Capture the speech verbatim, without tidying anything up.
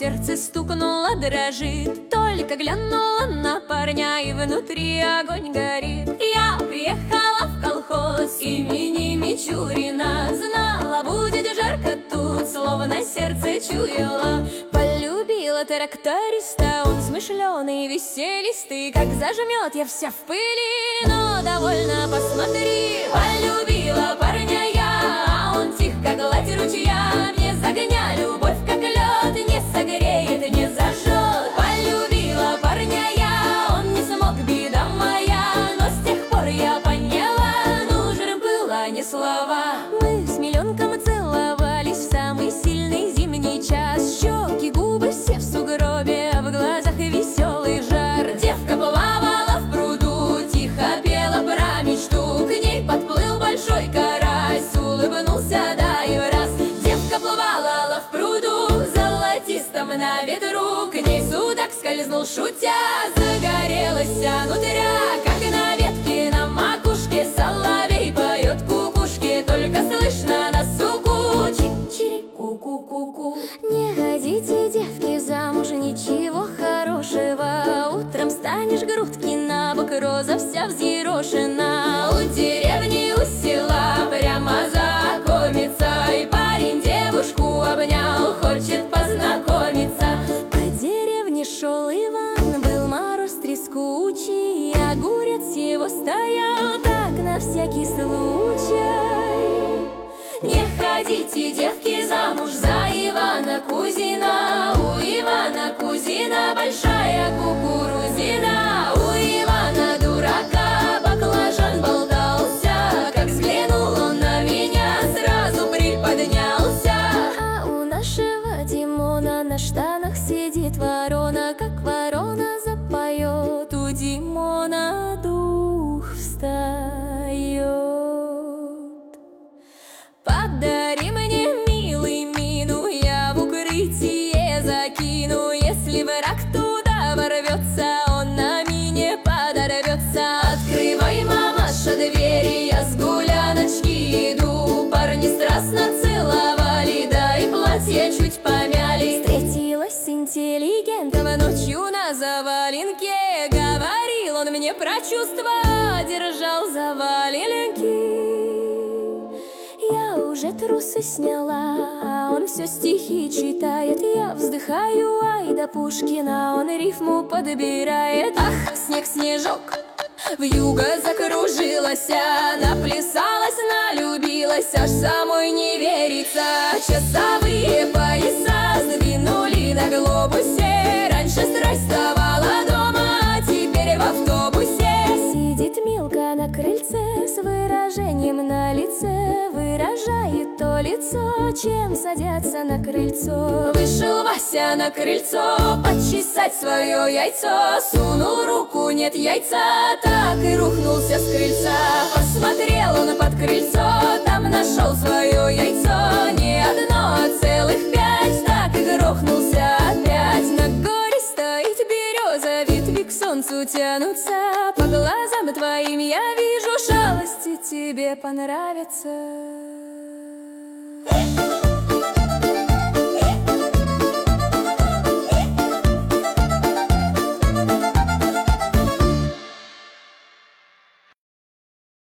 сердце стукнуло, дрожит. Только глянула на парня, и внутри огонь горит. Я приехала в колхоз имени Мичурина. Знала, будет жарко тут, словно сердце чуяло. Полюбила тракториста, он смышленый, веселистый. Как зажмет, я вся в пыли, но довольно посмотри. Полюбила парня я, а он тих, как гладь ручья. Мне с огня любовь, как лед, не согреет, не зажжет. Полюбила парня я, он не смог, беда моя. Но с тех пор я поняла, нужен было не слова. Мы с миллионком целовались в самый сильный зимний час. Щеки, губы все в сугробе, а в глазах веселый жар. Девка плавала в пруду, тихо пела про мечту. К ней подплыл большой карась, улыбнулся, да и раз. Девка плавала в пруду, золотистом на ветру. К ней судак скользнул, шутя, загорелась внутря. Как на ветке на макушке соловей поет кукушки. Только слышно на суку чик-чирик, ку-ку-ку-ку. Не ходите, девки, замуж, ничего хорошего. Утром станешь грудки на бок, роза вся взъерошена. У деревни, у села прямо знакомиться. И парень девушку обнял, хочет познакомиться. По деревне шел Иван, был мороз трескучий. Огурец его стоял так на всякий случай. Не ходите, девки, замуж за Ивана Кузина. У Ивана Кузина большая кукурузина. У Ивана дурака баклажан болтался. Как взглянул он на меня, сразу приподнялся. А у нашего Димона на штанах сидит ворона. Как ворона запоет, у Димона дух встает. Подари мне, милый, мину, я в укрытие закину. Если враг туда ворвется, он на мине подорвется. Открывай, мамаша, двери, я с гуляночки иду. Парни страстно целовали, да и платье чуть помяли. Встретилась с интеллигентом ночью на заваленке. Говорил он мне про чувства, держал за валенки. Я уже трусы сняла, а он все стихи читает. Я вздыхаю, ай да Пушкина, он рифму подбирает. Ах, снег-снежок, вьюга закружилась, наплясалась, налюбилась, аж самой не верится. Часовые пояса сдвинули на глобусе. Раньше страсть вставала дома, а теперь в автобусе. Сидит Милка на крыльце с выражением на лице. Выражает то лицо, чем садятся на крыльцо. Вышел Вася на крыльцо почесать свое яйцо. Сунул руку, нет яйца, так и рухнулся с крыльца. Посмотрел он под крыльцо, там нашел свое яйцо. Не одно, а целых пять, так и грохнулся опять. На горе стоит береза, ветви к солнцу тянутся. По глазам твоим я вижу, шалости тебе понравятся.